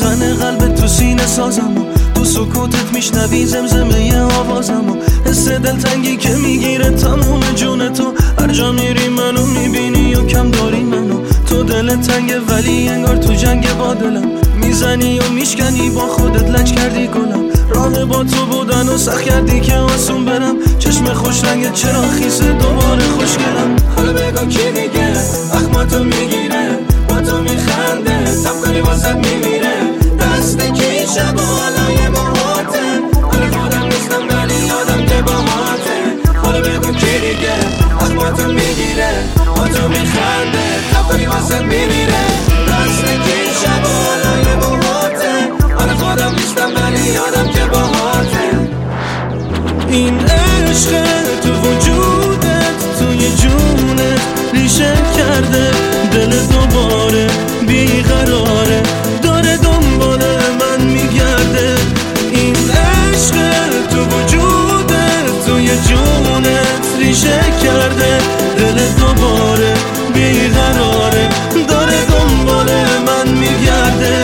زدن قلب تو سینه سازم تو سکوتت میشنوی زمزمه آوازم حس دلتنگی که میگیره تموم جون تو هر جا میری منو میبینی و کم داری منو تو دل تنگه ولی انگار تو جنگ با دلم میزنی و میشکنی با خودت لج کردی گلم راه با تو بودن و سخت کردی که آسون برم چشم خوش رنگت چرا خیسه دوباره خوشگلم حالا بگو کی دیگه اخماتو میگیره با تو میخنده سب کنی واسد میمیره دست کی شب و حالای موهاته حالا خودم نیستم ولی یادم که با ماته حالا بگو کی دیگه اخماتو میگیره با تو میخنده سب کنی واسد میمیره دست کی شب و حالای موهاته حالا خودم نیستم ولی یادم که با ماته این عشق تو وجودت توی جونت ریشه کرده دل دوباره بیقراره داره دنبال من میگرده این عشق تو وجودت توی جونت ریشه کرده دل دوباره بیقراره داره دنبال من میگرده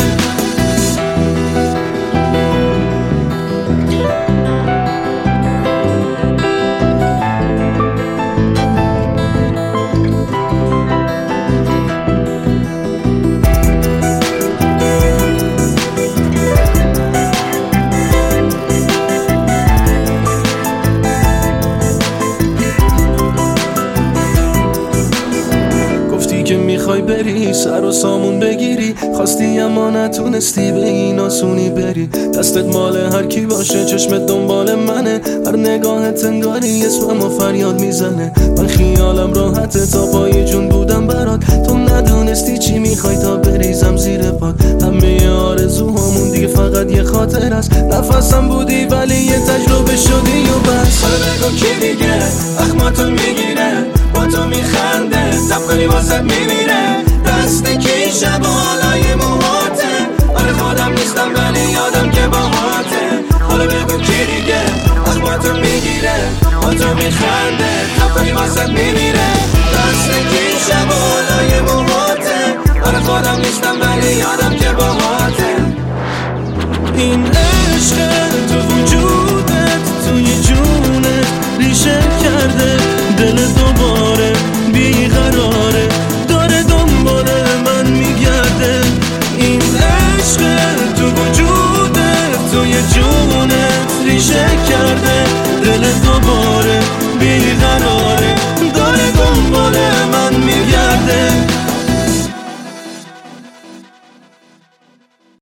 که میخوای بری سر و سامون بگیری خواستی اما نتونستی به این آسونی بری دستت مال هر کی باشه چشمت دنبال منه هر نگاهت انگاری اسممو فریاد میزنه من خیالم راحته تا پای جون بودم برات تو ندونستی چی میخوای تا بریزم زیر پات همه آرزوهامون دیگه فقط یه خاطر است نفسم بودی ولی یه تجربه شدی و بس حالا بگو کی دیگه اخماتو میگیره با تو میخنده سب کنی واسد میمیره دست کی شب و حالای موهاته حالا خودم نیستم ولی یادم که با ماته حالا بگو کی دیگه اخماتو میگیره با تو میخنده سب کنی واسد میمیره